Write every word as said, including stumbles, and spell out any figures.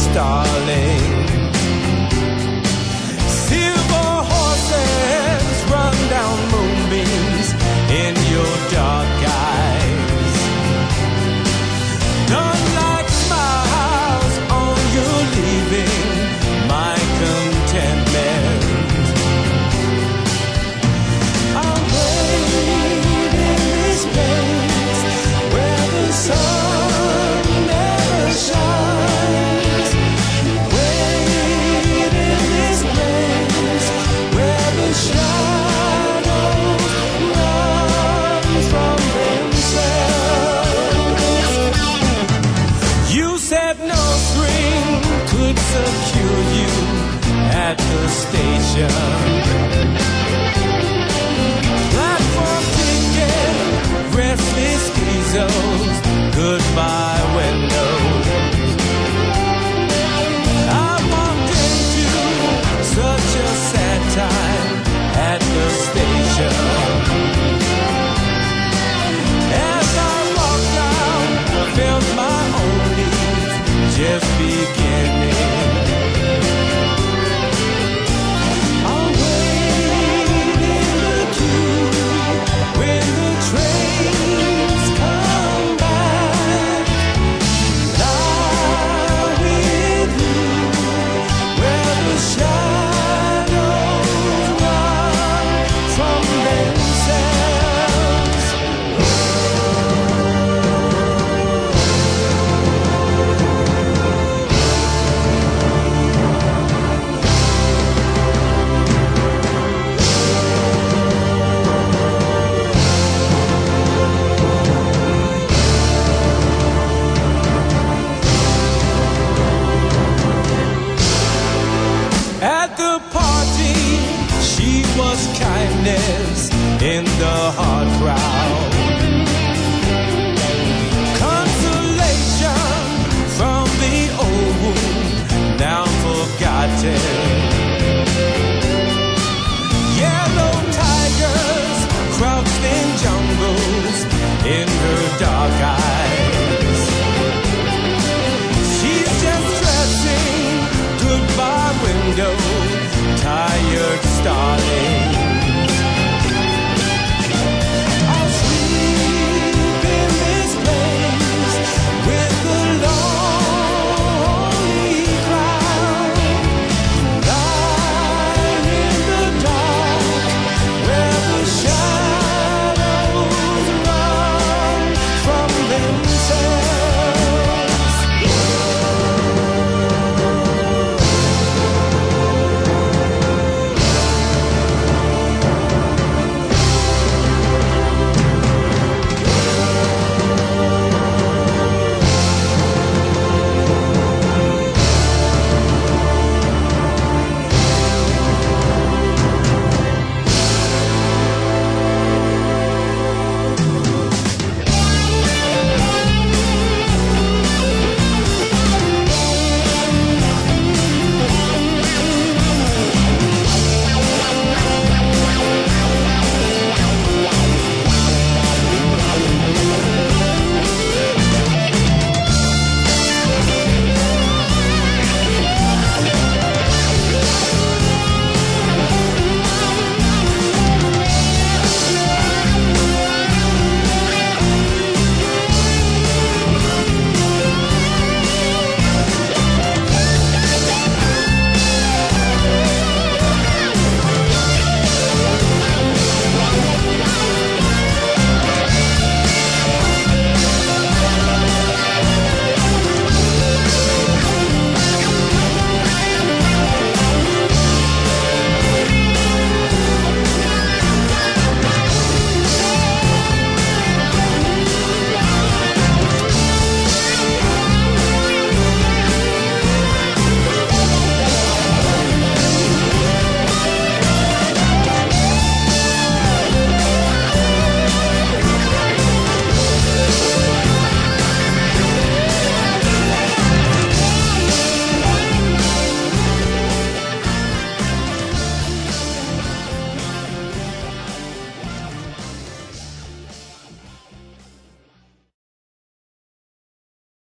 darling. Silver horses run down moonbeams in your dark eyes. Don't like smiles on your leaving my contentment. I'm waiting in this place where the sun never shines. Wait in this place where the shadows run from themselves. You said no string could secure you at the station. Platform ticket, restless diesels, goodbye windows. I walked into such a sad time at the station. As I walked out, felt my own needs just beginning. I'll wait in the queue when the trains come back. Lie with you where the shadows run from themselves. At the party, she was kindness in the hard crowd.